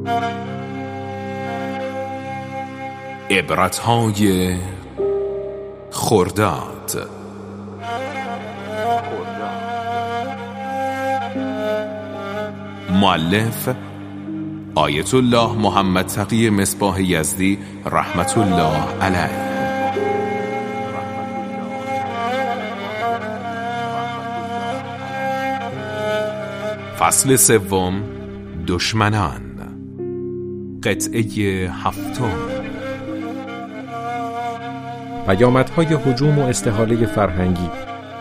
عبرت‌های خرداد. مؤلف آیت الله محمد تقی مصباح یزدی رحمت الله علیه. فصل سوم، دشمنان. قطعه 7. پیامدهای هجوم و استحاله فرهنگی.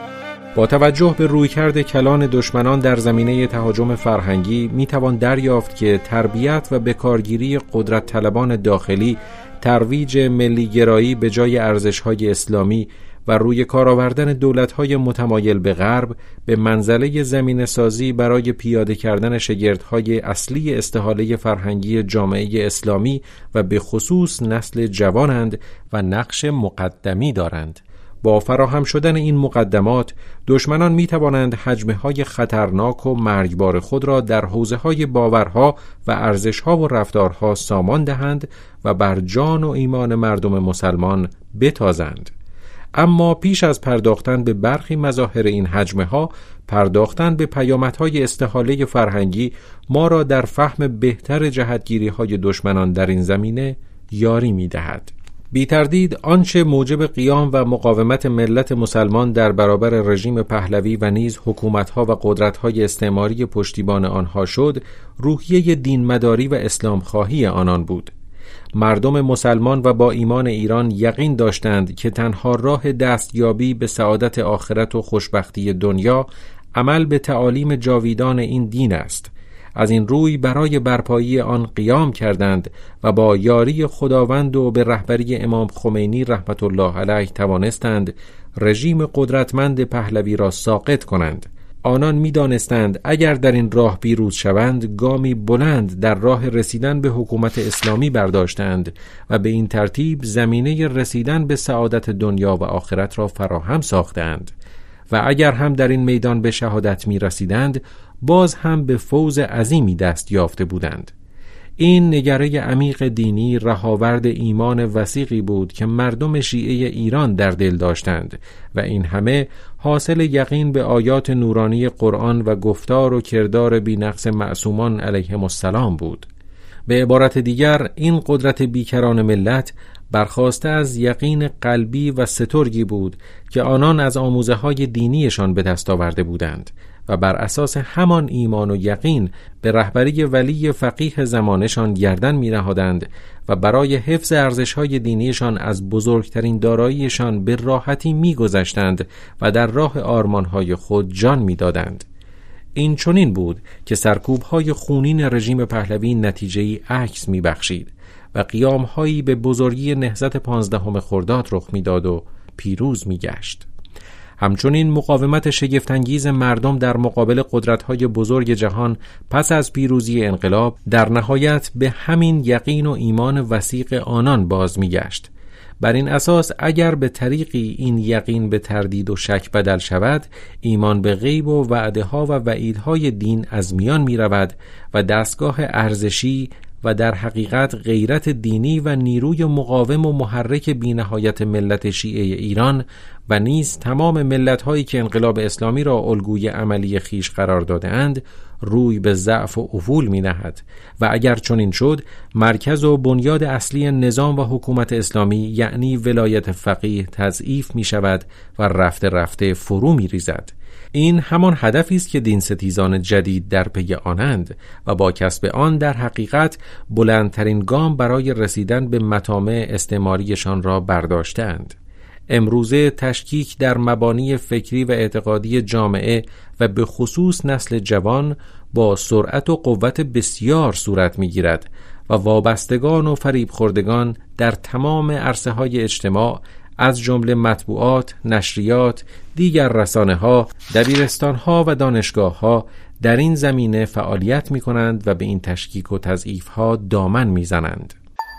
با توجه به رویکرد کلان دشمنان در زمینه تهاجم فرهنگی میتوان دریافت که تربیت و بکارگیری قدرت طلبان داخلی، ترویج ملیگرایی به جای ارزش‌های اسلامی و روی کار آوردن دولت‌های متمایل به غرب به منزله زمینه سازی برای پیاده کردن شگردهای اصلی استحاله فرهنگی جامعه اسلامی و به خصوص نسل جوانند و نقش مقدمی دارند. با فراهم شدن این مقدمات، دشمنان می توانند حجمهای خطرناک و مرگبار خود را در حوزه‌های باورها و ارزش‌ها و رفتارها سامان دهند و بر جان و ایمان مردم مسلمان بتازند. اما پیش از پرداختن به برخی مظاهر این حجمها، پرداختن به پیامدهای استحاله فرهنگی ما را در فهم بهتر جهتگیری‌های دشمنان در این زمینه یاری می‌دهد. بی تردید آنچه موجب قیام و مقاومت ملت مسلمان در برابر رژیم پهلوی و نیز حکومت‌ها و قدرت‌های استعماری پشتیبان آنها شد، روحیه دینمداری و اسلام خواهی آنان بود. مردم مسلمان و با ایمان ایران یقین داشتند که تنها راه دستیابی به سعادت آخرت و خوشبختی دنیا عمل به تعالیم جاویدان این دین است. از این روی برای برپایی آن قیام کردند و با یاری خداوند و به رهبری امام خمینی رحمت الله علیه توانستند رژیم قدرتمند پهلوی را ساقط کنند. آنان می دانستند اگر در این راه پیروز شوند، گامی بلند در راه رسیدن به حکومت اسلامی برداشتند و به این ترتیب زمینه رسیدن به سعادت دنیا و آخرت را فراهم ساختند و اگر هم در این میدان به شهادت می رسیدند، باز هم به فوز عظیمی دست یافته بودند. این نگره عمیق دینی رهاورد ایمان وثیقی بود که مردم شیعه ایران در دل داشتند و این همه حاصل یقین به آیات نورانی قرآن و گفتار و کردار بی‌نقص معصومان علیهم السلام بود. به عبارت دیگر، این قدرت بیکران ملت برخاسته از یقین قلبی و سترگی بود که آنان از آموزه‌های دینیشان به دست آورده بودند و بر اساس همان ایمان و یقین به رهبری ولی فقیه زمانشان گردن می‌نهادند و برای حفظ ارزش‌های دینیشان از بزرگترین داراییشان به راحتی می‌گذشتند و در راه آرمان‌های خود جان می‌دادند. این چنین بود که سرکوب‌های خونین رژیم پهلوی نتیجه‌ای عکس می‌بخشید و قیام‌هایی به بزرگی نهضت 15 خرداد رخ می‌داد و پیروز می‌گشت. همچنین مقاومت شگفت‌انگیز مردم در مقابل قدرت‌های بزرگ جهان پس از پیروزی انقلاب در نهایت به همین یقین و ایمان وثیق آنان باز می‌گشت. بر این اساس اگر به طریقی این یقین به تردید و شک بدل شود، ایمان به غیب و وعده‌ها و وعیدهای دین از میان می‌رود و دستگاه ارزشی و در حقیقت غیرت دینی و نیروی مقاوم و محرک بی‌نهایت ملت شیعه ایران و نیز تمام ملت‌هایی که انقلاب اسلامی را الگوی عملی خیش قرار داده‌اند روی به ضعف و افول می‌نهد و اگر چنین شد، مرکز و بنیاد اصلی نظام و حکومت اسلامی یعنی ولایت فقیه تضعیف می‌شود و رفته رفته فرو می‌ریزد. این همان هدفی است که دین ستیزان جدید در پی آنند و با کسب آن در حقیقت بلندترین گام برای رسیدن به مطامع استعماریشان را برداشتند. امروزه تشکیک در مبانی فکری و اعتقادی جامعه و به خصوص نسل جوان با سرعت و قوت بسیار صورت می‌گیرد و وابستگان و فریب خوردگان در تمام عرصه‌های اجتماع از جمله مطبوعات، نشریات، دیگر رسانه‌ها، دبیرستان‌ها و دانشگاه‌ها در این زمینه فعالیت می‌کنند و به این تشکیک و تضعیف‌ها دامن می‌زنند.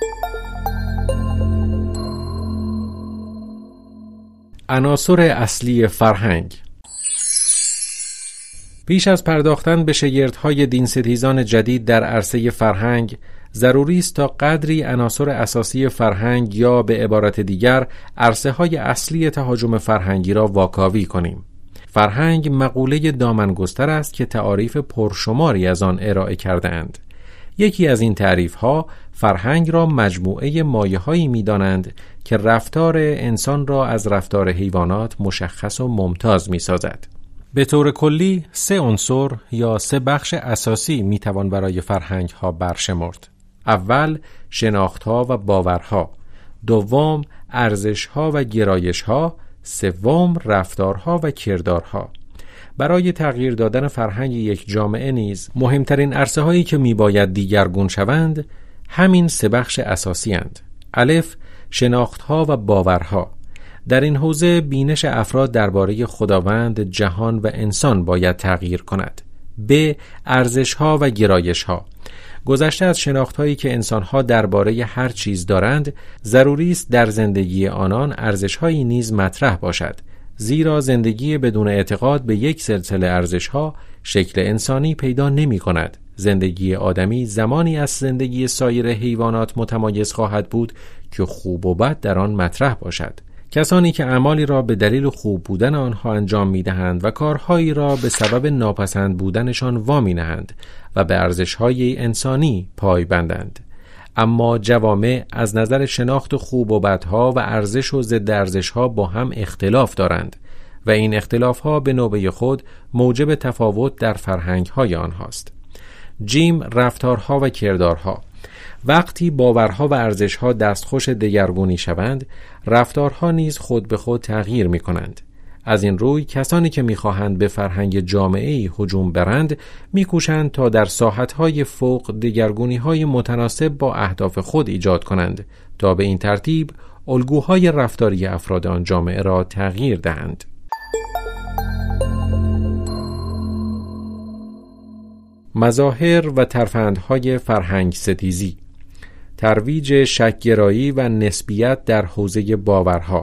عناصر اصلی فرهنگ. پیش از پرداختن به شگردهای دینستیزان جدید در عرصه فرهنگ، ضروری است تا قدری عناصر اساسی فرهنگ یا به عبارت دیگر عرصه‌های اصلی تهاجم فرهنگی را واکاوی کنیم. فرهنگ مقوله دامنگستر است که تعاریف پرشماری از آن ارائه کرده‌اند. یکی از این تعریف‌ها فرهنگ را مجموعه مایه‌هایی می‌دانند که رفتار انسان را از رفتار حیوانات مشخص و ممتاز می‌سازد. به طور کلی 3 عنصر یا 3 بخش اساسی می‌توان برای فرهنگ‌ها برشمرد. اول شناخت‌ها و باورها، دوم ارزش‌ها و گرایش‌ها، سوم رفتارها و کردارها. برای تغییر دادن فرهنگ یک جامعه نیز مهمترین عرصه‌هایی که میباید دیگرگون شوند همین 3 بخش اساسی اند. الف شناخت‌ها و باورها. در این حوزه بینش افراد درباره خداوند، جهان و انسان باید تغییر کند. ب ارزش‌ها و گرایش‌ها. گذشته از شناخت‌هایی که انسان‌ها درباره هر چیز دارند، ضروری است در زندگی آنان ارزش‌هایی نیز مطرح باشد. زیرا زندگی بدون اعتقاد به یک سلسله ارزش‌ها شکل انسانی پیدا نمی‌کند. زندگی آدمی زمانی از زندگی سایر حیوانات متمایز خواهد بود که خوب و بد در آن مطرح باشد. کسانی که اعمالی را به دلیل خوب بودن آنها انجام می‌دهند و کارهایی را به سبب ناپسند بودنشان وامی نهند و به ارزش‌های انسانی پایبندند. اما جوامع از نظر شناخت خوب و بدها و ارزش و ضد ارزش‌ها با هم اختلاف دارند و این اختلاف‌ها به نوبه خود موجب تفاوت در فرهنگ‌های آنهاست. جیم رفتارها و کردارها. وقتی باورها و ارزش‌ها دستخوش دگرگونی شوند، رفتارها نیز خود به خود تغییر می‌کنند. از این روی کسانی که می‌خواهند به فرهنگ جامعه‌ای هجوم برند، می‌کوشند تا در ساحت‌های فوق دگرگونی‌های متناسب با اهداف خود ایجاد کنند تا به این ترتیب الگوهای رفتاری افراد آن جامعه را تغییر دهند. مظاهر و ترفندهای فرهنگ ستیزی، ترویج شک‌گرایی و نسبیت در حوزه باورها.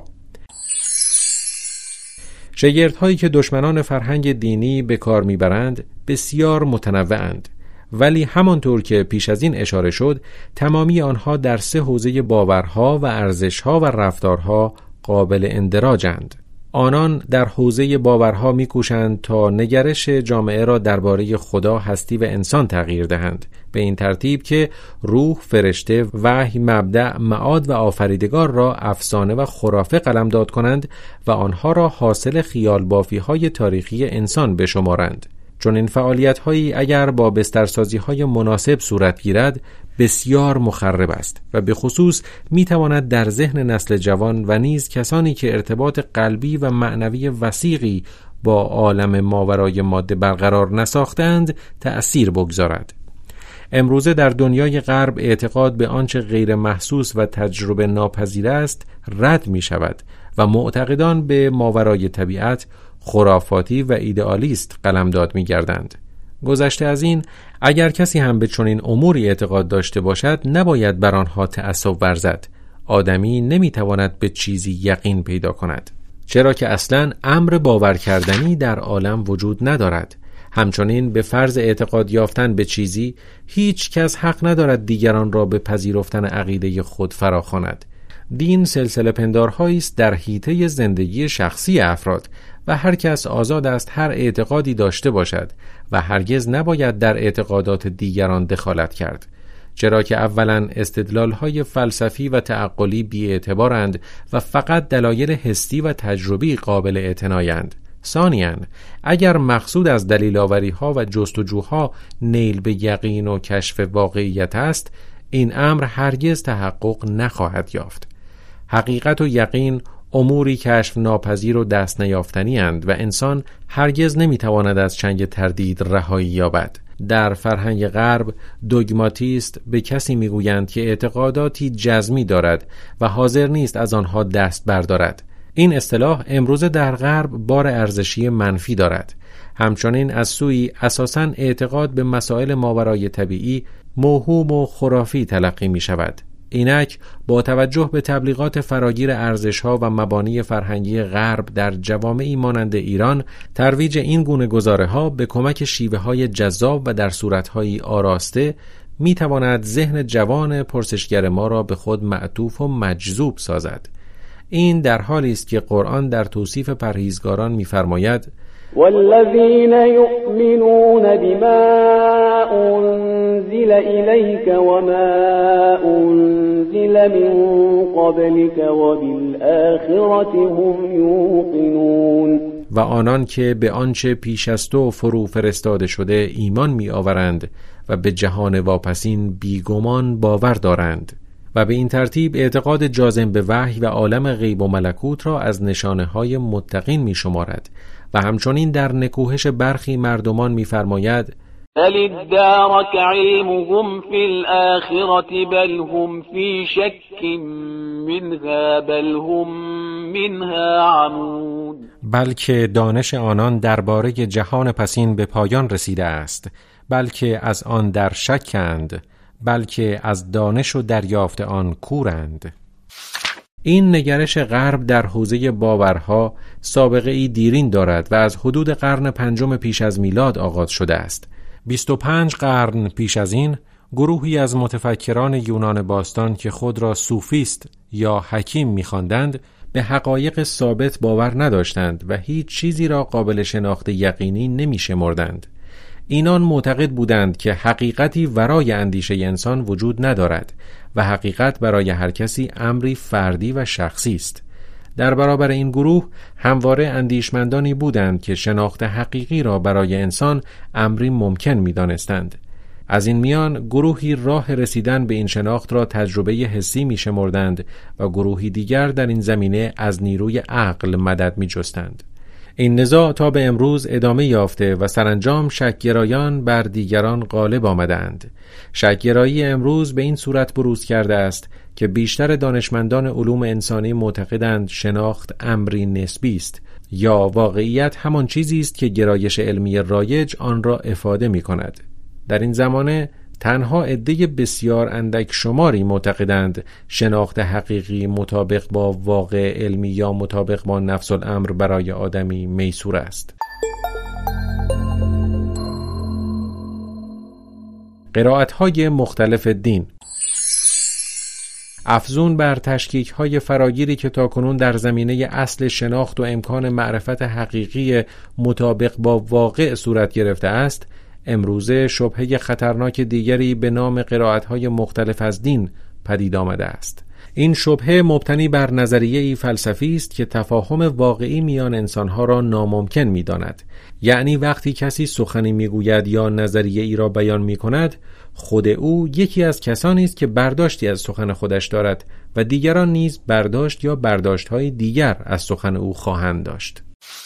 شگردهایی که دشمنان فرهنگ دینی به کار میبرند بسیار متنوعند، ولی همانطور که پیش از این اشاره شد تمامی آنها در 3 حوزه باورها و ارزشها و رفتارها قابل اندراجند. آنان در حوزه باورها می‌کوشند تا نگرش جامعه را درباره خدا، هستی و انسان تغییر دهند، به این ترتیب که روح، فرشته، وحی، مبدأ، معاد و آفریدگار را افسانه و خرافه قلمداد کنند و آنها را حاصل خیال بافی‌های تاریخی انسان بشمارند. چون این فعالیت‌هایی اگر با بسترسازی‌های مناسب صورت گیرد بسیار مخرب است و به خصوص می‌تواند در ذهن نسل جوان و نیز کسانی که ارتباط قلبی و معنوی وثیقی با عالم ماورای ماده برقرار نساختند تأثیر بگذارد. امروزه در دنیای غرب اعتقاد به آنچه غیر محسوس و تجربه ناپذیر است رد می‌شود و معتقدان به ماورای طبیعت خرافاتی و ایدئالیست قلمداد می‌گردند. گذشته از این، اگر کسی هم به چنین اموری اعتقاد داشته باشد نباید بر آنها تعصب ورزد. آدمی نمی‌تواند به چیزی یقین پیدا کند، چرا که اصلاً امر باور کردنی در عالم وجود ندارد. همچنین به فرض اعتقاد یافتن به چیزی هیچ کس حق ندارد دیگران را به پذیرفتن عقیده خود فراخواند. دین سلسله پندارهایی است در حیطه زندگی شخصی افراد و هر کس آزاد است هر اعتقادی داشته باشد و هرگز نباید در اعتقادات دیگران دخالت کرد، چرا که اولاً استدلال‌های فلسفی و تعقلی بی‌اعتبارند و فقط دلایل حسی و تجربی قابل اعتنایند. ثانیاً، اگر مقصود از دلیل آوری‌ها و جستجوها نیل به یقین و کشف واقعیت است، این امر هرگز تحقق نخواهد یافت. حقیقت و یقین اموری کشف ناپذیر و دست نیافتنی اند و انسان هرگز نمیتواند از چنگ تردید رهایی یابد. در فرهنگ غرب دوگماتیست به کسی میگویند که اعتقاداتی جزمی دارد و حاضر نیست از آنها دست بردارد. این اصطلاح امروزه در غرب بار ارزشی منفی دارد. همچنین از سوی اساساً اعتقاد به مسائل ماورای طبیعی موهوم و خرافی تلقی می شود. اینک با توجه به تبلیغات فراگیر ارزش‌ها و مبانی فرهنگی غرب در جوامعی مانند ایران، ترویج این گونه گزاره‌ها به کمک شیوه‌های جذاب و در صورت‌هایی آراسته میتواند ذهن جوان پرسشگر ما را به خود معطوف و مجذوب سازد. این در حالی است که قرآن در توصیف پرهیزگاران می‌فرماید: والذین یؤمنون بما انزل الیک وما انزل من قبلک وبالآخرة هم یوقنون. و آنان که به آنچه پیش از تو فرو فرستاده شده ایمان می‌آورند و به جهان واپسین بیگمان باور دارند. و به این ترتیب اعتقاد جازم به وحی و عالم غیب و ملکوت را از نشانه‌های متقین می‌شمارد و همچنین در نکوهش برخی مردمان می‌فرماید: بل ادارک علمهم فی الآخرة بل هم فی شک منها بل هم منها عمون. بلکه دانش آنان درباره جهان پسین به پایان رسیده است، بلکه از آن در شکند، بلکه از دانش و دریافت آن کورند. این نگرش غرب در حوزه باورها سابقه ای دیرین دارد و از حدود قرن پنجم پیش از میلاد آغاز شده است. 25 قرن پیش از این گروهی از متفکران یونان باستان که خود را صوفیست یا حکیم می‌خواندند به حقایق ثابت باور نداشتند و هیچ چیزی را قابل شناخت یقینی نمی‌شمردند. اینان معتقد بودند که حقیقتی ورای اندیشه انسان وجود ندارد و حقیقت برای هر کسی امری فردی و شخصی است. در برابر این گروه همواره اندیشمندانی بودند که شناخت حقیقی را برای انسان امری ممکن می‌دانستند. از این میان گروهی راه رسیدن به این شناخت را تجربه حسی می‌شمردند و گروهی دیگر در این زمینه از نیروی عقل مدد می‌جستند. این نزاع تا به امروز ادامه یافته و سرانجام شک‌گرایان بر دیگران غالب آمدند. شک‌گرایی امروز به این صورت بروز کرده است که بیشتر دانشمندان علوم انسانی معتقدند شناخت امری نسبی است یا واقعیت همان چیزی است که گرایش علمی رایج آن را افاده می‌کند. در این زمانه تنها عده بسیار اندک شماری معتقدند شناخت حقیقی مطابق با واقع علمی یا مطابق با نفس الامر برای آدمی میسور است. قرائت‌های مختلف دین افزون بر تشکیک‌های فراگیری که تاکنون در زمینه اصل شناخت و امکان معرفت حقیقی مطابق با واقع صورت گرفته است، امروزه شبهه خطرناک دیگری به نام قرائت‌های مختلف از دین پدید آمده است. این شبهه مبتنی بر نظریه‌ای فلسفی است که تفاهم واقعی میان انسان‌ها را ناممکن می‌داند. یعنی وقتی کسی سخنی می‌گوید یا نظریه‌ای را بیان می‌کند، خود او یکی از کسانی است که برداشتی از سخن خودش دارد و دیگران نیز برداشت یا برداشت‌های دیگر از سخن او خواهند داشت.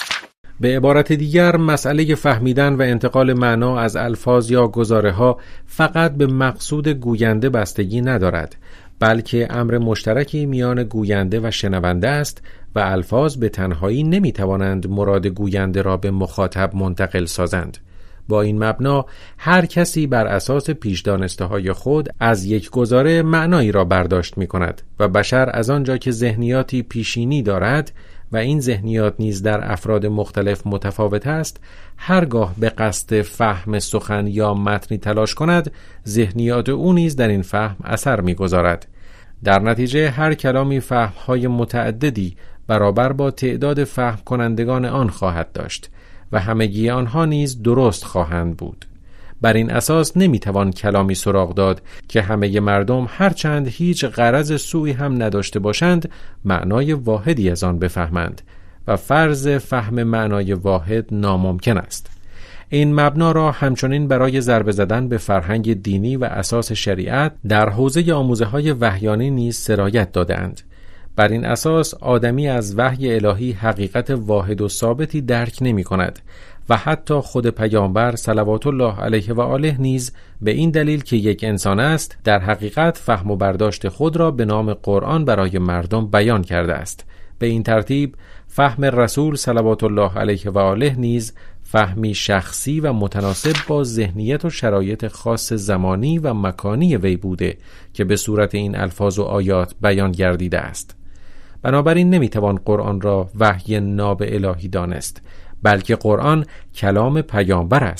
به عبارت دیگر مسئله فهمیدن و انتقال معنا از الفاظ یا گزاره‌ها فقط به مقصود گوینده بستگی ندارد، بلکه امر مشترکی میان گوینده و شنونده است و الفاظ به تنهایی نمی‌توانند مراد گوینده را به مخاطب منتقل سازند. با این مبنا هر کسی بر اساس پیش دانسته‌های خود از یک گزاره معنایی را برداشت می‌کند و بشر از آنجا که ذهنیاتی پیشینی دارد و این ذهنیات نیز در افراد مختلف متفاوت است، هرگاه به قصد فهم سخن یا متنی تلاش کند، ذهنیات او نیز در این فهم اثر می‌گذارد. در نتیجه هر کلامی فهم‌های متعددی برابر با تعداد فهم کنندگان آن خواهد داشت و همگی آنها نیز درست خواهند بود. بر این اساس نمیتوان کلامی سراغ داد که همه مردم هرچند هیچ غرض سوئی هم نداشته باشند معنای واحدی از آن بفهمند و فرض فهم معنای واحد ناممکن است. این مبنا را همچنین برای ضربه زدن به فرهنگ دینی و اساس شریعت در حوزه آموزه‌های وحیانی نیز سرایت دادند. بر این اساس آدمی از وحی الهی حقیقت واحد و ثابتی درک نمی کند و حتی خود پیامبر صلوات الله علیه و آله نیز به این دلیل که یک انسان است در حقیقت فهم و برداشت خود را به نام قرآن برای مردم بیان کرده است. به این ترتیب فهم رسول صلوات الله علیه و آله نیز فهمی شخصی و متناسب با ذهنیت و شرایط خاص زمانی و مکانی وی بوده که به صورت این الفاظ و آیات بیان گردیده است. بنابراین نمیتوان قرآن را وحی ناب الهی دانست، بلکه قرآن کلام پیامبر است.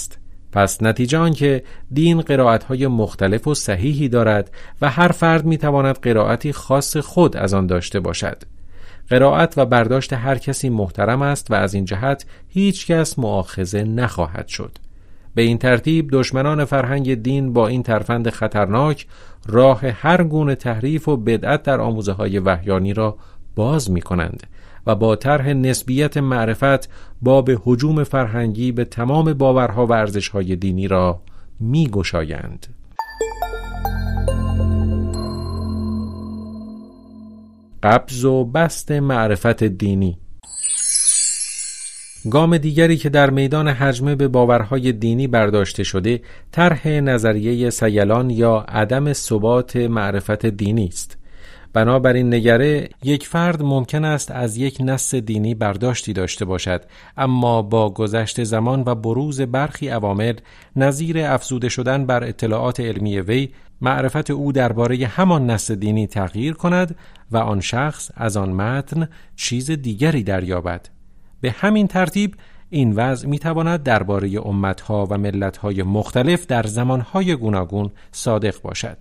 پس نتیجه آن که دین قرائت‌های مختلف و صحیحی دارد و هر فرد می‌تواند قرائتی خاص خود از آن داشته باشد. قرائت و برداشت هر کسی محترم است و از این جهت هیچ کس مؤاخذه نخواهد شد. به این ترتیب دشمنان فرهنگ دین با این ترفند خطرناک راه هر گونه تحریف و بدعت در آموزه‌های وحیانی را باز می‌کنند و با طرح نسبیت معرفت باب هجوم فرهنگی به تمام باورها و ارزش‌های دینی را می‌گشایند. قبض و بسط معرفت دینی. گام دیگری که در میدان هجمه به باورهای دینی برداشته شده، طرح نظریه سیلان یا عدم ثبات معرفت دینی است. بنابراین نگره یک فرد ممکن است از یک نص دینی برداشتی داشته باشد، اما با گذشت زمان و بروز برخی عوامل نظیر افزوده شدن بر اطلاعات علمی وی، معرفت او درباره همان نص دینی تغییر کند و آن شخص از آن متن چیز دیگری دریابد. به همین ترتیب این وضع میتواند درباره امتها و ملتهای مختلف در زمانهای گوناگون صادق باشد.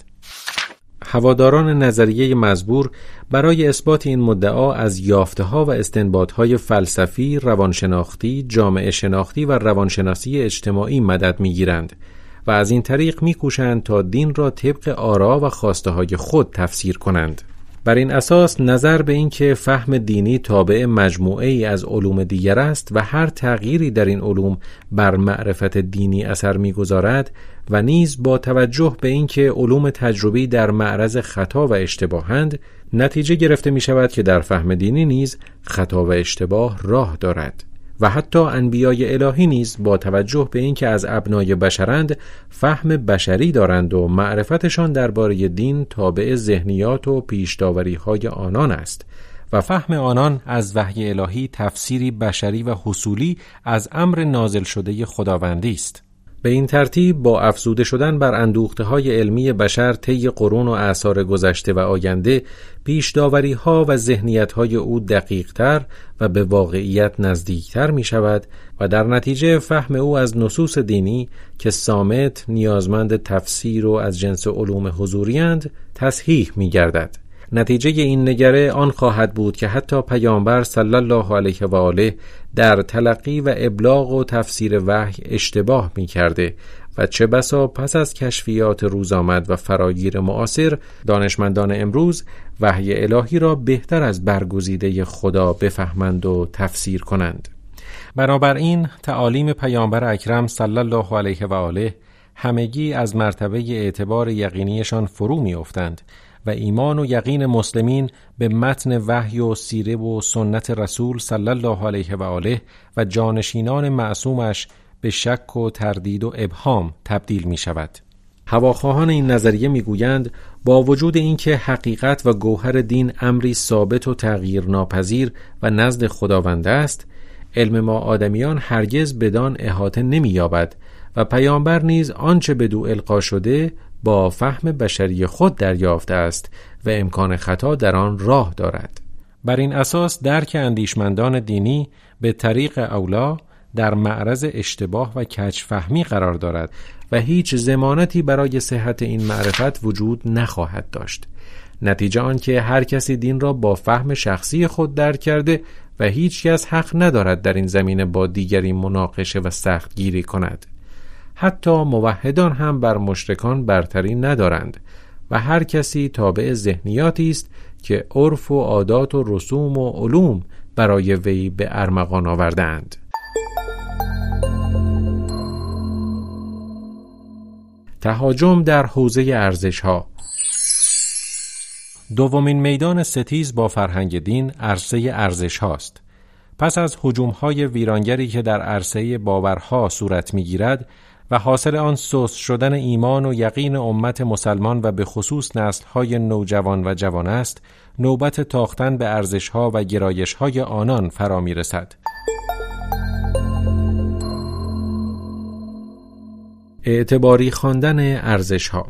هواداران نظریه مزبور برای اثبات این مدعا از یافته‌ها و استنباط‌های فلسفی، روانشناختی، جامعه شناختی و روانشناسی اجتماعی مدد می‌گیرند و از این طریق می‌کوشند تا دین را طبق آرا و خواسته‌های خود تفسیر کنند. بر این اساس نظر به این که فهم دینی تابع مجموعه‌ای از علوم دیگر است و هر تغییری در این علوم بر معرفت دینی اثر می‌گذارد و نیز با توجه به این که علوم تجربی در معرض خطا و اشتباهند، نتیجه گرفته می‌شود که در فهم دینی نیز خطا و اشتباه راه دارد و حتی انبیای الهی نیز با توجه به این که از ابنای بشرند فهم بشری دارند و معرفتشان درباره دین تابع ذهنیات و پیش‌داوری‌های آنان است و فهم آنان از وحی الهی تفسیری بشری و حصولی از امر نازل شده خداوندی است. به این ترتیب با افزوده شدن بر اندوخته‌های علمی بشر طی قرون و اعصار گذشته و آینده، پیش‌داوری‌ها و ذهنیت‌های او دقیق‌تر و به واقعیت نزدیکتر می‌شود و در نتیجه فهم او از نصوص دینی که صامت، نیازمند تفسیر و از جنس علوم حضوری‌اند، تصحیح می‌گردد. نتیجه این نگره آن خواهد بود که حتی پیامبر صلی الله علیه و آله در تلقی و ابلاغ و تفسیر وحی اشتباه می کرده و چه بسا پس از کشفیات روزآمد و فراگیر معاصر دانشمندان امروز وحی الهی را بهتر از برگزیده خدا بفهمند و تفسیر کنند. بنابراین تعالیم پیامبر اکرم صلی الله علیه و آله همگی از مرتبه اعتبار یقینیشان فرو می افتند و ایمان و یقین مسلمین به متن وحی و سیره و سنت رسول صلی الله علیه و آله و جانشینان معصومش به شک و تردید و ابهام تبدیل می شود. هواخواهان این نظریه می گویند با وجود اینکه حقیقت و گوهر دین امری ثابت و تغییر ناپذیر و نزد خداوند است، علم ما آدمیان هرگز بدان احاطه نمی یابد و پیامبر نیز آنچه بدو القا شده با فهم بشری خود دریافته است و امکان خطا در آن راه دارد. بر این اساس درک اندیشمندان دینی به طریق اولا در معرض اشتباه و کج‌فهمی قرار دارد و هیچ ضمانتی برای صحت این معرفت وجود نخواهد داشت. نتیجه آن که هر کسی دین را با فهم شخصی خود درک کرده و هیچ کس حق ندارد در این زمینه با دیگری مناقشه و سختگیری کند. حتی موحدان هم بر مشرکان برتری ندارند و هر کسی تابع ذهنیاتی است که عرف و عادات و رسوم و علوم برای وی به ارمغان آوردند. تهاجم در حوزه ارزش‌ها. دومین میدان ستیز با فرهنگ دین عرصه ارزش هاست. پس از هجوم‌های ویرانگری که در عرصه باورها صورت می‌گیرد و حاصل آن سست شدن ایمان و یقین امت مسلمان و به خصوص نسل‌های نوجوان و جوان است، نوبت تاختن به ارزش‌ها و گرایش‌های آنان فرا می‌رسد. اعتباری خواندن ارزش‌ها.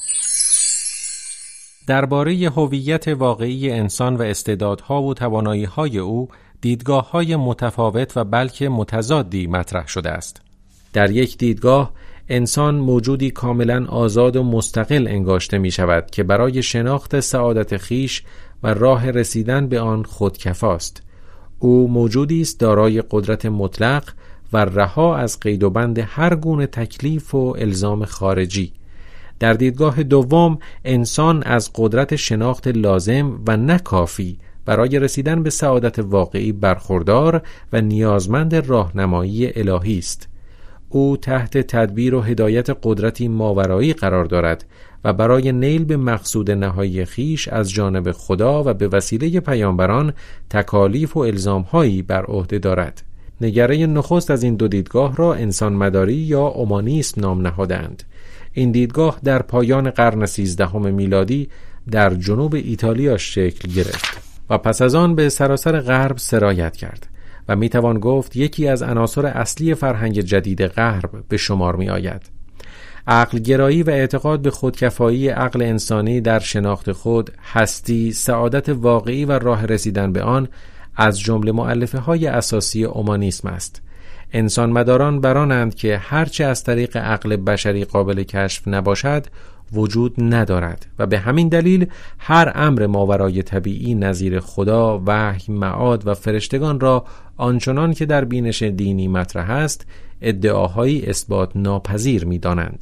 درباره هویت واقعی انسان و استعدادها و توانایی‌های او دیدگاه‌های متفاوت و بلکه متضادی مطرح شده است. در یک دیدگاه انسان موجودی کاملا آزاد و مستقل انگاشته می شود که برای شناخت سعادت خیش و راه رسیدن به آن خودکفاست. او موجودی است دارای قدرت مطلق و رها از قید و بند هر گونه تکلیف و الزام خارجی. در دیدگاه دوم، انسان از قدرت شناخت لازم و نه کافی برای رسیدن به سعادت واقعی برخوردار و نیازمند راهنمایی الهی است. او تحت تدبیر و هدایت قدرتی ماورایی قرار دارد و برای نیل به مقصود نهایی خیش از جانب خدا و به وسیله پیامبران تکالیف و الزام‌هایی بر عهده دارد. نگره نخست از این دو دیدگاه را انسان مداری یا اومانیسم نام نهادند. این دیدگاه در پایان قرن 13 میلادی در جنوب ایتالیا شکل گرفت و پس از آن به سراسر غرب سرایت کرد و میتوان گفت یکی از عناصر اصلی فرهنگ جدید غرب به شمار می آید. عقل گرایی و اعتقاد به خودکفایی عقل انسانی در شناخت خود، هستی، سعادت واقعی و راه رسیدن به آن از جمله مؤلفه های اساسی اومانیسم است. انسان مداران برانند که هرچه از طریق عقل بشری قابل کشف نباشد وجود ندارد و به همین دلیل هر امر ماورای طبیعی نظیر خدا، وحی، معاد و فرشتگان را آنچنان که در بینش دینی مطرح است ادعاهایی اثبات ناپذیر می دانند.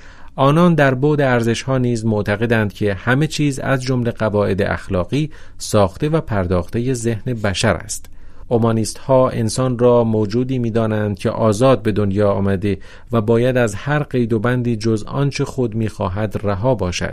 آنان در بعد ارزش‌ها نیز معتقدند که همه چیز از جمله قواعد اخلاقی ساخته و پرداخته ذهن بشر است. اومانیست ها انسان را موجودی می دانند که آزاد به دنیا آمده و باید از هر قید و بندی جز آنچه خود می خواهد رها باشد.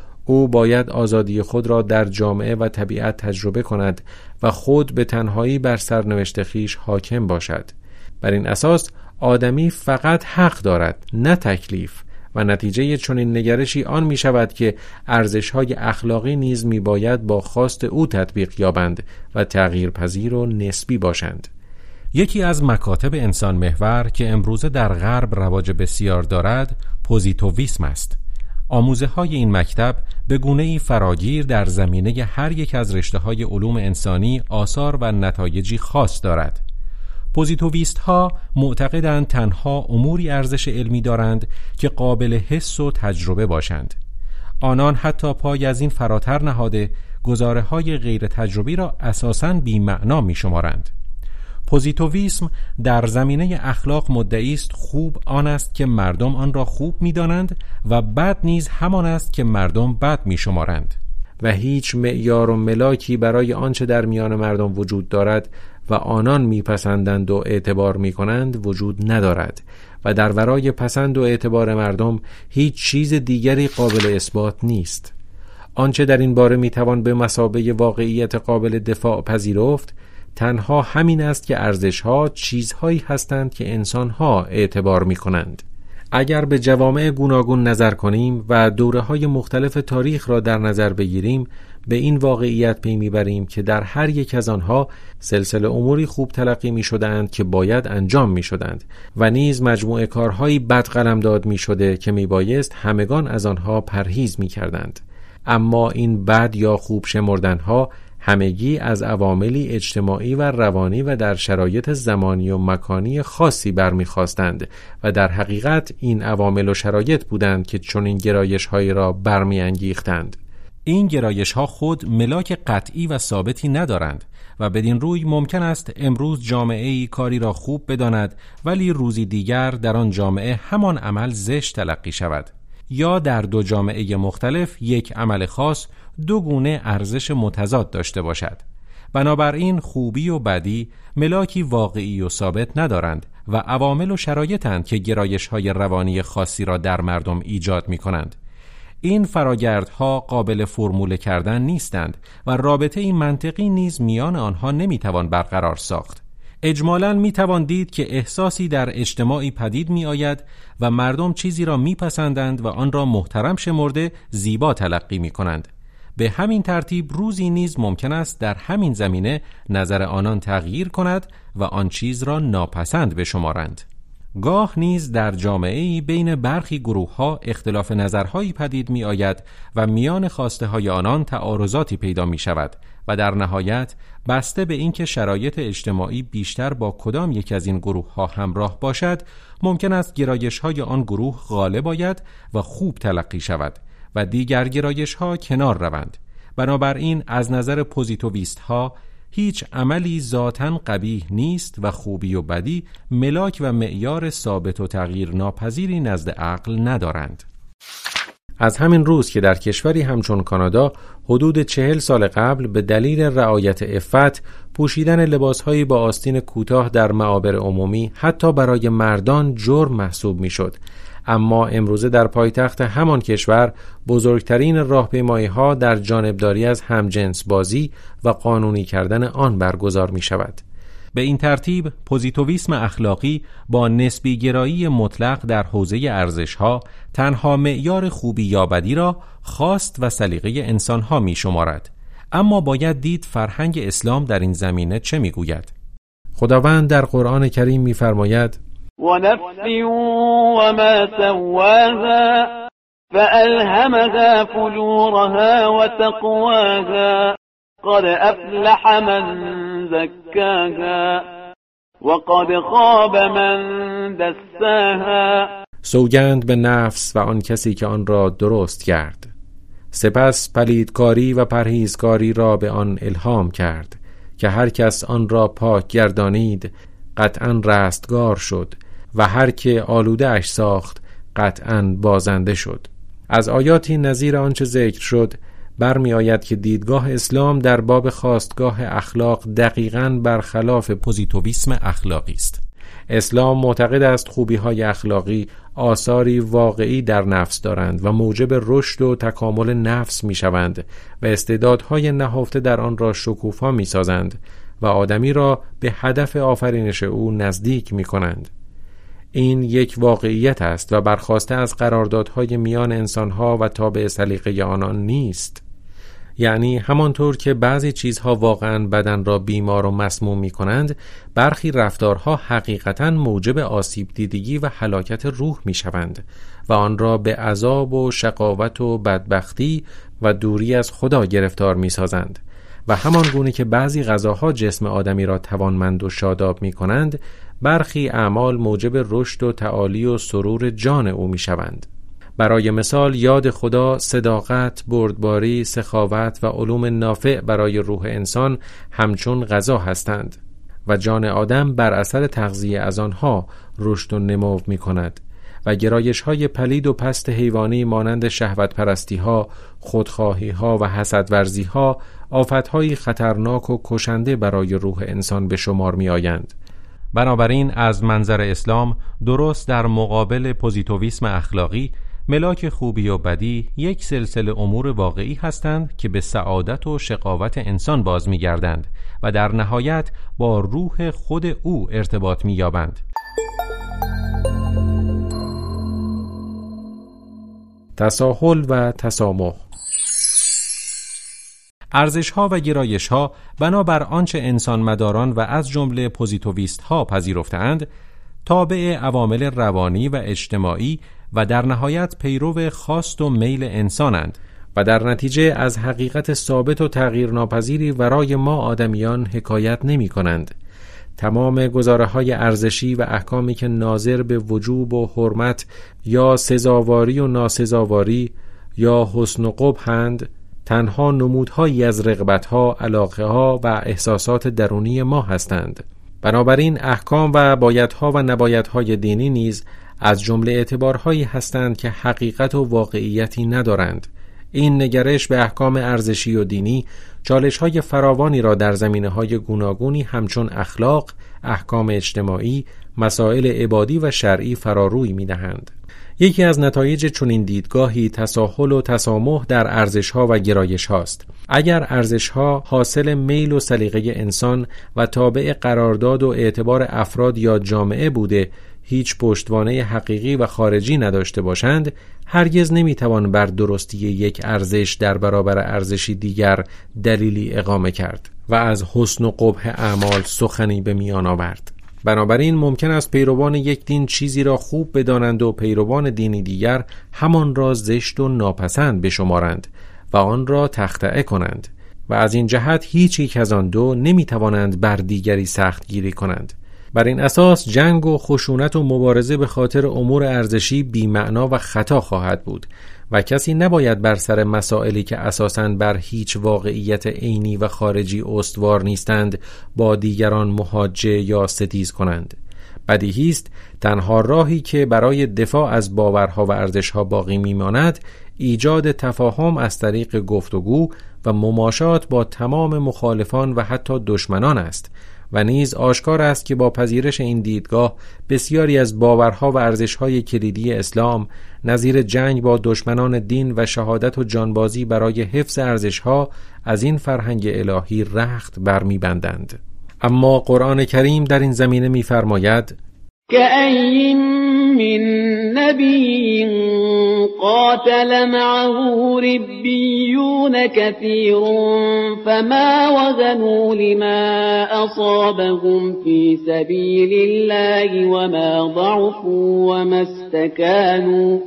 او باید آزادی خود را در جامعه و طبیعت تجربه کند و خود به تنهایی بر سرنوشت خویش حاکم باشد. بر این اساس آدمی فقط حق دارد، نه تکلیف، و نتیجه چنین نگرشی آن می شود که ارزش‌های اخلاقی نیز می باید با خواست او تطبیق یابند و تغییرپذیر و نسبی باشند. یکی از مکاتب انسان محور که امروزه در غرب رواج بسیار دارد، پوزیتیویسم است. آموزه‌های این مکتب به گونه‌ای فراگیر در زمینه هر یک از رشته‌های علوم انسانی آثار و نتایجی خاص دارد. پوزیتیویست ها معتقدند تنها اموری ارزش علمی دارند که قابل حس و تجربه باشند. آنان حتی پای از این فراتر نهاده گزاره های غیر تجربی را اساساً بی معنا می شمارند. پوزیتیویسم در زمینه اخلاق مدعی است خوب آن است که مردم آن را خوب می دانند و بد نیز همان است که مردم بد می شمارند و هیچ معیار و ملاکی برای آنچه در میان مردم وجود دارد و آنان میپسندند و اعتبار میکنند وجود ندارد و در ورای پسند و اعتبار مردم هیچ چیز دیگری قابل اثبات نیست. آنچه در این باره میتوان به مثابه واقعیت قابل دفاع پذیرفت تنها همین است که ارزش‌ها چیزهایی هستند که انسان‌ها اعتبار میکنند. اگر به جوامع گوناگون نظر کنیم و دوره‌های مختلف تاریخ را در نظر بگیریم به این واقعیت پی میبریم که در هر یک از آنها سلسله اموری خوب تلقی می شدند که باید انجام می شدند و نیز مجموعه کارهایی بد قلمداد می شده که می بایست همگان از آنها پرهیز می کردند. اما این بد یا خوب شمردنها همگی از عواملی اجتماعی و روانی و در شرایط زمانی و مکانی خاصی برمیخواستند و در حقیقت این عوامل و شرایط بودند که چنین گرایش‌هایی را برمی‌انگیختند. این گرایش‌ها خود ملاک قطعی و ثابتی ندارند و بدین روی ممکن است امروز جامعه‌ای کاری را خوب بداند ولی روزی دیگر در آن جامعه همان عمل زشت تلقی شود، یا در دو جامعه مختلف یک عمل خاص دو گونه ارزش متضاد داشته باشد. بنابراین خوبی و بدی ملاکی واقعی و ثابت ندارند و عوامل و شرایطند که گرایش‌های روانی خاصی را در مردم ایجاد می‌کنند. این فراگردها قابل فرموله کردن نیستند و رابطه این منطقی نیز میان آنها نمیتوان برقرار ساخت. اجمالاً میتوان دید که احساسی در اجتماعی پدید می آید و مردم چیزی را میپسندند و آن را محترم شمرده زیبا تلقی می کنند. به همین ترتیب روزی نیز ممکن است در همین زمینه نظر آنان تغییر کند و آن چیز را ناپسند بشمارند. گاه نیز در جامعه‌ای بین برخی گروه‌ها اختلاف نظرهایی پدید می‌آید و میان خواسته‌های آنان تعارضاتی پیدا می‌شود و در نهایت بسته به اینکه شرایط اجتماعی بیشتر با کدام یک از این گروه‌ها همراه باشد، ممکن است گرایش‌های آن گروه غالب آید و خوب تلقی شود و دیگر گرایش‌ها کنار روند. بنابراین از نظر پوزیتیویست‌ها هیچ عملی ذاتاً قبیح نیست و خوبی و بدی ملاک و معیار ثابت و تغییر ناپذیری نزد عقل ندارند. از همین روز که در کشوری همچون کانادا حدود 40 سال قبل به دلیل رعایت عفت پوشیدن لباسهایی با آستین کوتاه در معابر عمومی حتی برای مردان جرم محسوب میشد، اما امروزه در پایتخت همان کشور بزرگترین راهپیمایی‌ها در جانبداری از همجنس بازی و قانونی کردن آن برگزار می شود. به این ترتیب پوزیتیویسم اخلاقی با نسبی گرایی مطلق در حوزه ارزش‌ها تنها معیار خوبی یا بدی را خواست و سلیقه انسان‌ها می شمارد. اما باید دید فرهنگ اسلام در این زمینه چه می گوید؟ خداوند در قرآن کریم می فرماید ونفس وما سواها فألهمها فجورها وتقواها قد أفلح من زكاها وقد خاب من دساها. سوگند به نفس و آن کسی که آن را درست کرد، سپس پلیدکاری و پرهیزکاری را به آن الهام کرد که هر کس آن را پاک گردانید قطعاً رستگار شد و هر که آلوده اش ساخت قطعاً بازنده شد. از آیاتی نظیر آنچه ذکر شد برمی آید که دیدگاه اسلام در باب خواستگاه اخلاق دقیقاً برخلاف پوزیتیویسم اخلاقی است. اسلام معتقد است خوبی‌های اخلاقی آثاری واقعی در نفس دارند و موجب رشد و تکامل نفس می‌شوند و استعدادهای نهفته در آن را شکوفا می‌سازند و آدمی را به هدف آفرینش او نزدیک می‌کنند. این یک واقعیت است و برخاسته از قراردادهای میان انسانها و تابع سلیقه آنان نیست. یعنی همانطور که بعضی چیزها واقعاً بدن را بیمار و مسموم می کنند، برخی رفتارها حقیقتاً موجب آسیب دیدگی و هلاکت روح می شوند و آن را به عذاب و شقاوت و بدبختی و دوری از خدا گرفتار می سازند. و همان گونه که بعضی غذاها جسم آدمی را توانمند و شاداب می کنند، برخی اعمال موجب رشد و تعالی و سرور جان او می شوند. برای مثال یاد خدا، صداقت، بردباری، سخاوت و علوم نافع برای روح انسان همچون غذا هستند و جان آدم بر اثر تغذیه از آنها رشد و نمو می کند و گرایش های پلید و پست حیوانی مانند شهوت پرستی ها، خودخواهی ها و حسد ورزی ها آفت‌های خطرناک و کشنده برای روح انسان به شمار می آیند. بنابراین از منظر اسلام درست در مقابل پوزیتیویسم اخلاقی، ملاک خوبی و بدی یک سلسله امور واقعی هستند که به سعادت و شقاوت انسان باز می‌گردند و در نهایت با روح خود او ارتباط می‌یابند. تساهل و تسامح. ارزش‌ها و گرایش‌ها بنابر آنچه انسان مداران و از جمله پوزیتیویست‌ها پذیرفتند، تابع عوامل روانی و اجتماعی و در نهایت پیرو خواست و میل انسانند و در نتیجه از حقیقت ثابت و تغییر ناپذیری ورای ما آدمیان حکایت نمی کنند. تمام گزاره‌های ارزشی و احکامی که ناظر به وجوب و حرمت یا سزاواری و ناسزاواری یا حسن و قبحند، تنها نمودهایی از رغبت‌ها، علاقه‌ها و احساسات درونی ما هستند. بنابراین احکام و بایدها و نبایدهای دینی نیز از جمله اعتبارهایی هستند که حقیقت و واقعیتی ندارند. این نگرش به احکام ارزشی و دینی چالش‌های فراوانی را در زمینه‌های گوناگونی همچون اخلاق، احکام اجتماعی، مسائل عبادی و شرعی فراروی می‌دهند. یکی از نتایج چنین دیدگاهی تساهل و تسامح در ارزش‌ها و گرایش‌هاست. اگر ارزش‌ها حاصل میل و سلیقه انسان و تابع قرارداد و اعتبار افراد یا جامعه بوده، هیچ پشتوانه حقیقی و خارجی نداشته باشند، هرگز نمیتوان بر درستی یک ارزش در برابر ارزشی دیگر دلیلی اقامه کرد و از حسن و قبح اعمال سخنی به میان آورد. بنابراین ممکن است پیروان یک دین چیزی را خوب بدانند و پیروان دینی دیگر همان را زشت و ناپسند بشمارند و آن را تخطئه کنند و از این جهت هیچ یک از آن دو نمیتوانند بر دیگری سختگیری کنند. بر این اساس جنگ و خشونت و مبارزه به خاطر امور ارزشی بی‌معنا و خطا خواهد بود و کسی نباید بر سر مسائلی که اساساً بر هیچ واقعیت عینی و خارجی استوار نیستند با دیگران محاجه یا ستیز کنند. بدیهی است تنها راهی که برای دفاع از باورها و ارزشها باقی میماند ایجاد تفاهم از طریق گفتگو و مماشات با تمام مخالفان و حتی دشمنان است و نیز آشکار است که با پذیرش این دیدگاه بسیاری از باورها و ارزش‌های کلیدی اسلام نظیر جنگ با دشمنان دین و شهادت و جانبازی برای حفظ ارزش‌ها از این فرهنگ الهی رخت برمی‌بندند. اما قرآن کریم در این زمینه می‌فرماید: كأي من نبي قاتل معه ربيون كثير فما وهنوا لما أصابهم في سبيل الله وما ضعفوا وما استكانوا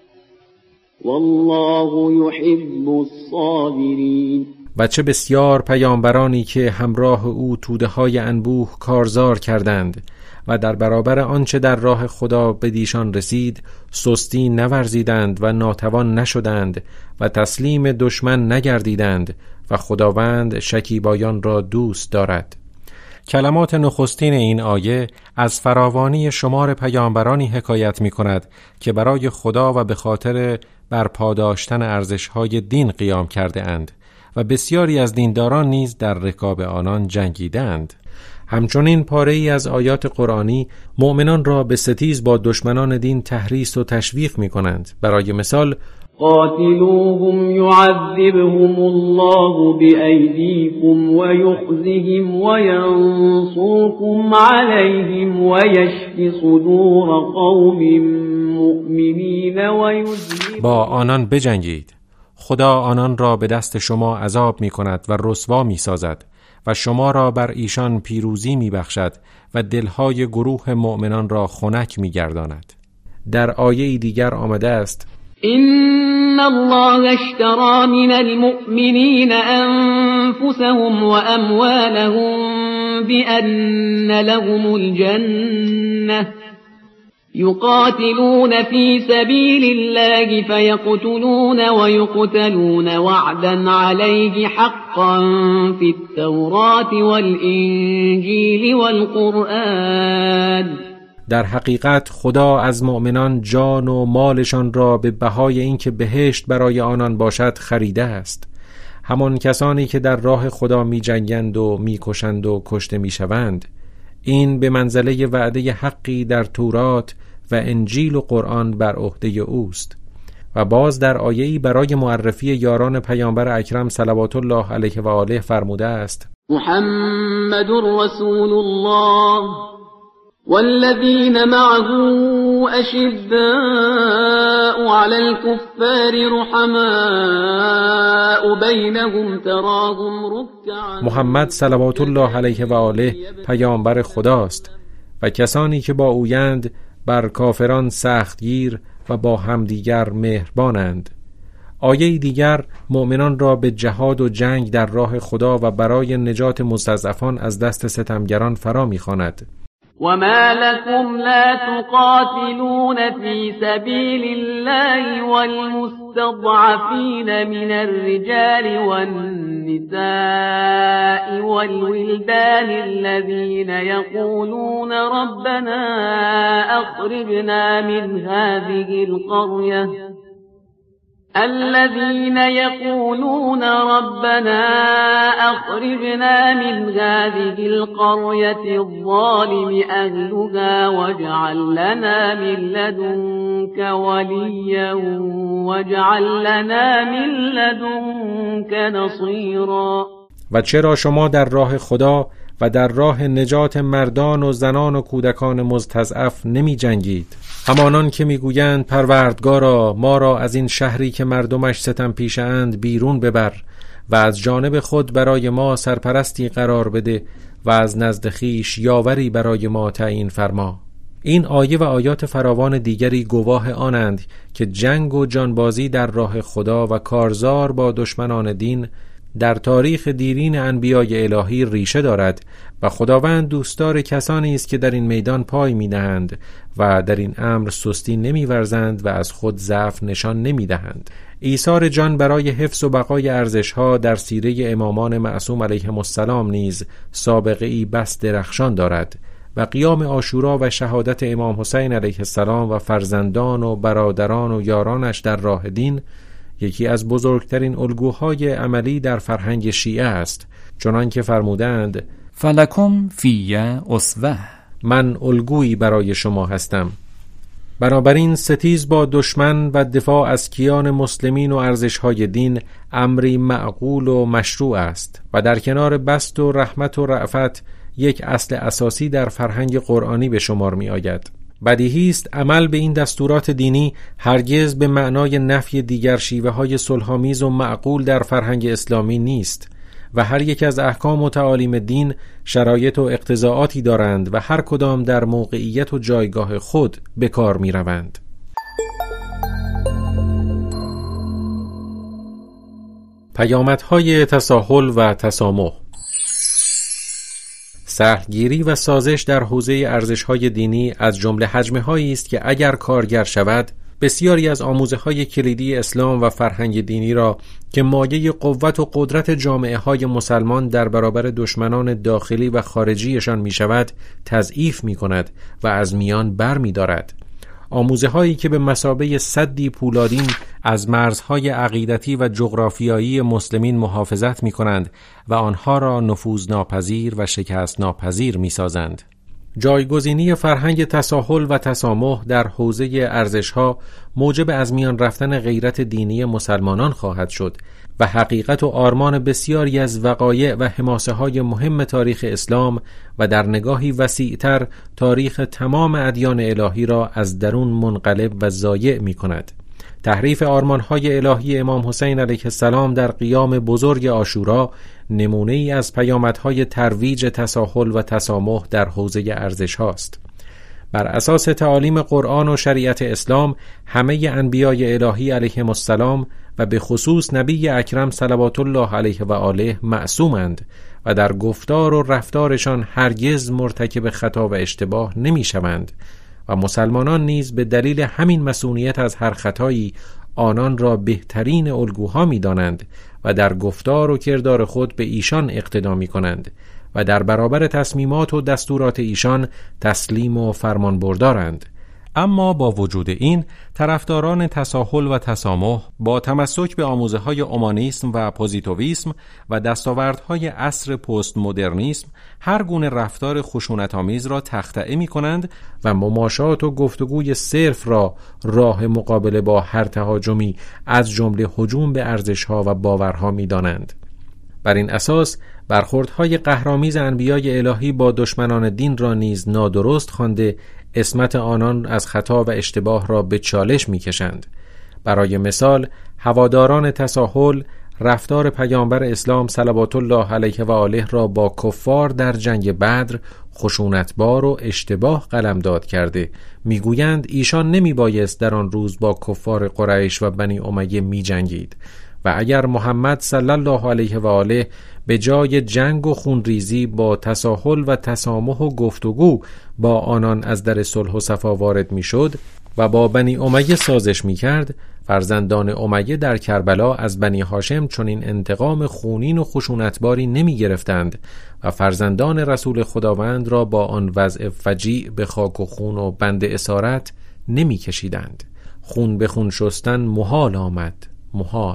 والله يحب الصابرين. و چه بسیار پیامبرانی که همراه او توده‌های انبوه کارزار کردند و در برابر آنچه در راه خدا به دیشان رسید سستی نورزیدند و ناتوان نشدند و تسلیم دشمن نگردیدند و خداوند شکیبایان را دوست دارد. کلمات نخستین این آیه از فراوانی شمار پیامبرانی حکایت می کند که برای خدا و به خاطر برپاداشتن ارزش‌های دین قیام کرده اند و بسیاری از دینداران نیز در رکاب آنان جنگیدند. همچنین پاره‌ای از آیات قرآنی مؤمنان را به ستیز با دشمنان دین تحریص و تشویق می کنند. برای مثال: قاتلوهم يعذبهم الله بأيديكم ويخزهم وينصركم عليهم ويشفي صدور قوم مؤمنين ويذهب. با آنان بجنگید، خدا آنان را به دست شما عذاب می کند و رسوا می سازد و شما را بر ایشان پیروزی می بخشد و دلهای گروه مؤمنان را خنک می گرداند. در آیه دیگر آمده است: إن الله اشترى من المؤمنين أنفسهم وأموالهم بأن لهم الجنة يقاتلون في سبيل الله فيقتلون ويقتلون وعدا عليه حقا في التوراة والإنجيل والقرآن. در حقیقت خدا از مؤمنان جان و مالشان را به بهای اینکه بهشت برای آنان باشد خریده است. همان کسانی که در راه خدا می جنگند و می کشند و کشته می شوند، این به منزله وعده حقی در تورات و انجیل و قرآن بر عهده اوست. و باز در آیه‌ای برای معرفی یاران پیامبر اکرم صلوات الله علیه و آله فرموده است: محمد رسول الله والذين معه أشداء على الكفار رحماء بينهم تراهم ركعا. محمد صلوات الله علیه و آله پیامبر خداست و کسانی که با اویند بر کافران سختگیر و با همدیگر مهربانند. آیه دیگر مؤمنان را به جهاد و جنگ در راه خدا و برای نجات مستضعفان از دست ستمگران فرا می‌خواند. وما لكم لا تقاتلون في سبيل الله والمستضعفين من الرجال والنساء والولدان الذين يقولون ربنا أخرجنا من هذه القرية الذين يقولون ربنا أخرجنا من هذه القرية الظالم أهلها واجعل لنا من لدنك وليا واجعل لنا من لدنك نصيرا. و چرا شما در راه خدا و در راه نجات مردان و زنان و کودکان مستضعف نمی جنگید. همانان که می گویند پروردگارا ما را از این شهری که مردمش ستم پیشه اند بیرون ببر و از جانب خود برای ما سرپرستی قرار بده و از نزد خویش یاوری برای ما تعیین فرما. این آیه و آیات فراوان دیگری گواه آنند که جنگ و جانبازی در راه خدا و کارزار با دشمنان دین در تاریخ دیرین انبیای الهی ریشه دارد و خداوند دوستدار کسانی است که در این میدان پای می‌نهند و در این امر سستی نمی‌ورزند و از خود ضعف نشان نمی‌دهند. ایثار جان برای حفظ و بقای ارزش‌ها در سیره امامان معصوم علیهم السلام نیز سابقه‌ای بس درخشان دارد و قیام عاشورا و شهادت امام حسین علیه السلام و فرزندان و برادران و یارانش در راه دین یکی از بزرگترین الگوهای عملی در فرهنگ شیعه است، چنان که فرمودند فلکم فی اسوه، من الگویی برای شما هستم. بنابراین ستیز با دشمن و دفاع از کیان مسلمین و ارزش‌های دین امری معقول و مشروع است و در کنار بسط و رحمت و رأفت یک اصل اساسی در فرهنگ قرآنی به شمار می آید. بدیهی است عمل به این دستورات دینی هرگز به معنای نفی دیگر شیوه‌های صلح‌آمیز و معقول در فرهنگ اسلامی نیست و هر یک از احکام و تعالیم دین شرایط و اقتضاعاتی دارند و هر کدام در موقعیت و جایگاه خود به کار می روند. پیامدهای تساهل و تسامح. سهلگیری و سازش در حوزه ارزش‌های دینی از جمله حجمه‌هایی است که اگر کارگر شود بسیاری از آموزه‌های کلیدی اسلام و فرهنگ دینی را که مایه قوت و قدرت جامعه‌های مسلمان در برابر دشمنان داخلی و خارجیشان می‌شود تضعیف می‌کند و از میان برمی‌دارد. آموزه‌هایی که به مثابه سدی پولادین از مرزهای عقیدتی و جغرافیایی مسلمین محافظت می‌کنند و آنها را نفوذناپذیر و شکست ناپذیر می‌سازند. جایگزینی فرهنگ تساهل و تسامح در حوزه ارزش‌ها موجب از میان رفتن غیرت دینی مسلمانان خواهد شد و حقیقت و آرمان بسیاری از وقایع و حماسه‌های مهم تاریخ اسلام و در نگاهی وسیع‌تر تاریخ تمام ادیان الهی را از درون منقلب و ضایع می‌کند. تحریف آرمان‌های الهی امام حسین علیه السلام در قیام بزرگ عاشورا نمونه ای از پیامدهای ترویج تساهل و تسامح در حوزه ارزش هاست. بر اساس تعالیم قرآن و شریعت اسلام همه انبیای الهی علیهم السلام و به خصوص نبی اکرم صلوات الله علیه و آله معصومند و در گفتار و رفتارشان هرگز مرتکب خطا و اشتباه نمی شوند و مسلمانان نیز به دلیل همین مسئولیت از هر خطایی آنان را بهترین الگوها می دانند و در گفتار و کردار خود به ایشان اقتدا می کنند و در برابر تصمیمات و دستورات ایشان تسلیم و فرمان بردارند. اما با وجود این طرفداران تساهل و تسامح با تمسک به آموزه‌های اومانیسم و پوزیتیویسم و دستاوردهای عصر پست مدرنیسم هر گونه رفتار خشونت‌آمیز را تخطئه می‌کنند و مماشات و گفتگوی صرف را راه مقابله با هر تهاجمی از جمله هجوم به ارزش‌ها و باورها می‌دانند. بر این اساس برخوردهای قهرآمیز انبیای الهی با دشمنان دین را نیز نادرست خوانده عصمت آنان از خطا و اشتباه را به چالش می‌کشند. برای مثال هواداران تساهل رفتار پیامبر اسلام صلوات الله علیه و آله را با کفار در جنگ بدر خشونتبار و اشتباه قلمداد کرده میگویند ایشان نمیبایست در آن روز با کفار قریش و بنی امیه میجنگید و اگر محمد صلی الله علیه و آله به جای جنگ و خونریزی با تساهل و تسامح و گفتگو با آنان از در صلح و صفا وارد میشد و با بنی امیه سازش میکرد، فرزندان امیه در کربلا از بنی هاشم چنین انتقام خونین و خشونتباری نمی گرفتند و فرزندان رسول خداوند را با آن وضع فجیع به خاک و خون و بند اسارت نمی کشیدند. خون به خون شستن محال آمد، محال.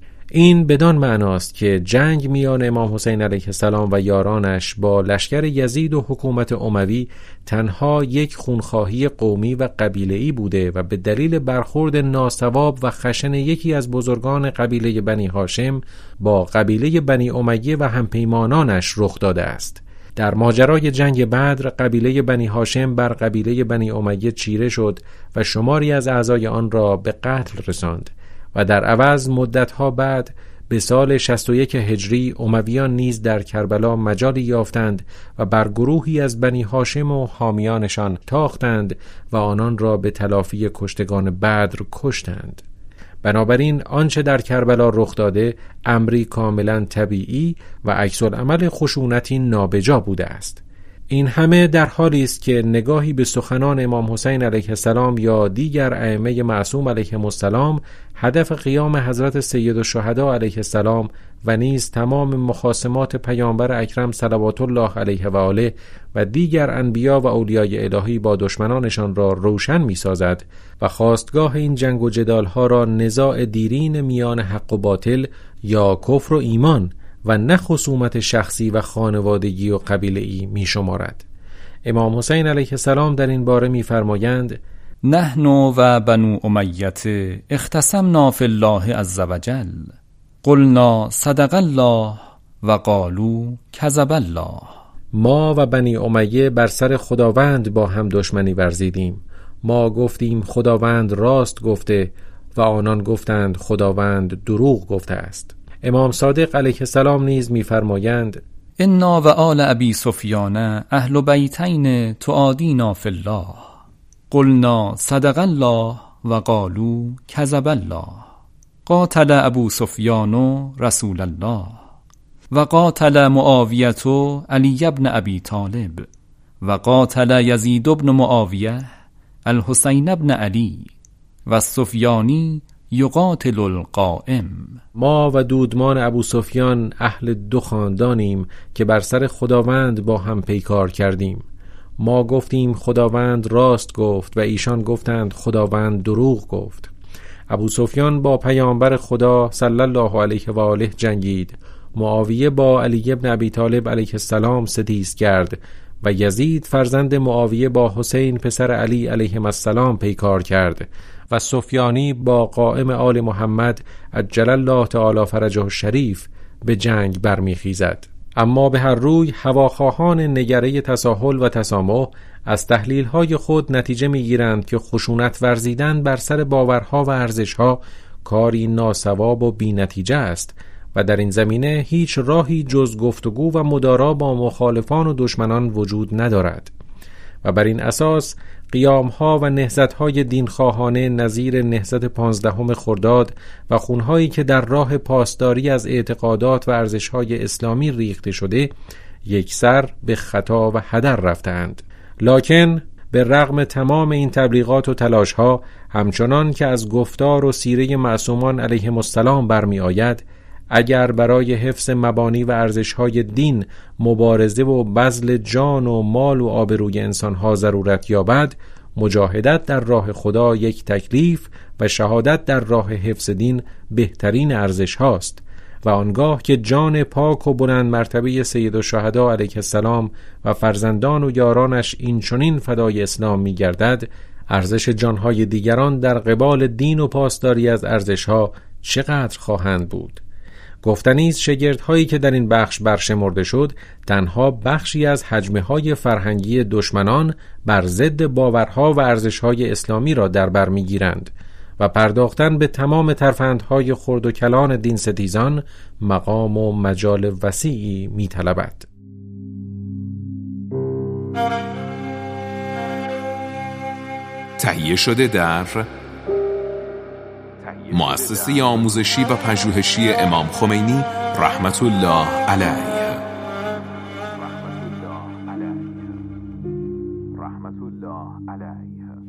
این بدان معناست که جنگ میان امام حسین علیه السلام و یارانش با لشکر یزید و حکومت اموی تنها یک خونخواهی قومی و قبیله‌ای بوده و به دلیل برخورد ناصواب و خشن یکی از بزرگان قبیله بنی هاشم با قبیله بنی امیه و همپیمانانش رخ داده است. در ماجرای جنگ بدر قبیله بنی هاشم بر قبیله بنی امیه چیره شد و شماری از اعضای آن را به قتل رساند و در عوض مدتها بعد به سال 61 هجری امویان نیز در کربلا مجالی یافتند و بر گروهی از بنی هاشم و حامیانشان تاختند و آنان را به تلافی کشتگان بدر کشتند. بنابراین آنچه در کربلا رخ داده امری کاملا طبیعی و عکس العمل خشونتی نابجا بوده است. این همه در حالی است که نگاهی به سخنان امام حسین علیه السلام یا دیگر ائمه معصوم علیهم السلام هدف قیام حضرت سید الشهدا علیه السلام و نیز تمام مخاصمات پیامبر اکرم صلوات الله علیه و آله و دیگر انبیا و اولیای الهی با دشمنانشان را روشن می سازد و خواستگاه این جنگ و جدالها را نزاع دیرین میان حق و باطل یا کفر و ایمان و نه خصومت شخصی و خانوادگی و قبیله‌ای می شمارد. امام حسین علیه السلام در این باره می فرمایند: نحن و بنو امیت اختصمنا فی الله عز وجل قلنا صدق الله و قالوا کذب الله. ما و بنی امیه بر سر خداوند با هم دشمنی ورزیدیم. ما گفتیم خداوند راست گفته و آنان گفتند خداوند دروغ گفته است. امام صادق علیه السلام نیز می‌فرمایند: انا و آل ابی سفیان اهل بیتین تعادینا فی الله قلنا صدق الله و قالوا کذب الله. قاتل ابو سفیان رسول الله و قاتل معاویه علی بن ابی طالب و قاتل یزید بن معاویه الحسین بن علی و سفیانی یقاتل القائم. ما و دودمان ابو سفیان اهل دو خاندانیم که بر سر خداوند با هم پیکار کردیم. ما گفتیم خداوند راست گفت و ایشان گفتند خداوند دروغ گفت. ابو سفیان با پیامبر خدا صلی الله علیه و آله جنگید. معاویه با علی بن ابی طالب علیه السلام ستیز کرد و یزید فرزند معاویه با حسین پسر علی علیهم السلام پیکار کرد و سفیانی با قائم آل محمد عجل الله تعالی فرجه الشریف به جنگ برمیخیزد. اما به هر روی هواخواهان نگره تساهل و تسامح از تحلیل‌های خود نتیجه می‌گیرند که خشونت ورزیدن بر سر باورها و ارزش‌ها کاری ناصواب و بی‌نتیجه است و در این زمینه هیچ راهی جز گفتگو و مدارا با مخالفان و دشمنان وجود ندارد و بر این اساس قیام‌ها و نهضت‌های دینخواهانه نظیر نهضت 15 خرداد و خونهایی که در راه پاسداری از اعتقادات و ارزش‌های اسلامی ریخته شده یکسر به خطا و هدر رفتند. لکن به رغم تمام این تبلیغات و تلاش‌ها همچنان که از گفتار و سیره معصومان علیهم السلام برمی آید، اگر برای حفظ مبانی و ارزش‌های دین مبارزه و بذل جان و مال و آبروی انسان‌ها ضرورت یابد، مجاهدت در راه خدا یک تکلیف و شهادت در راه حفظ دین بهترین ارزش هاست و آنگاه که جان پاک و بلند مرتبه سید الشهدا علیه السلام و فرزندان و یارانش این چنین فدای اسلام می گردد، ارزش جانهای دیگران در قبال دین و پاسداری از ارزشها چقدر خواهند بود. گفتنی است شگردهایی که در این بخش برشمرده شد تنها بخشی از حجمه‌های فرهنگی دشمنان بر ضد باورها و ارزش‌های اسلامی را در بر می‌گیرند و پرداختن به تمام ترفندهای خرد و کلان دین ستیزان مقام و مجال وسیعی می‌طلبد. تهیه شده در مؤسسه آموزشی و پژوهشی امام خمینی رحمت الله علیه.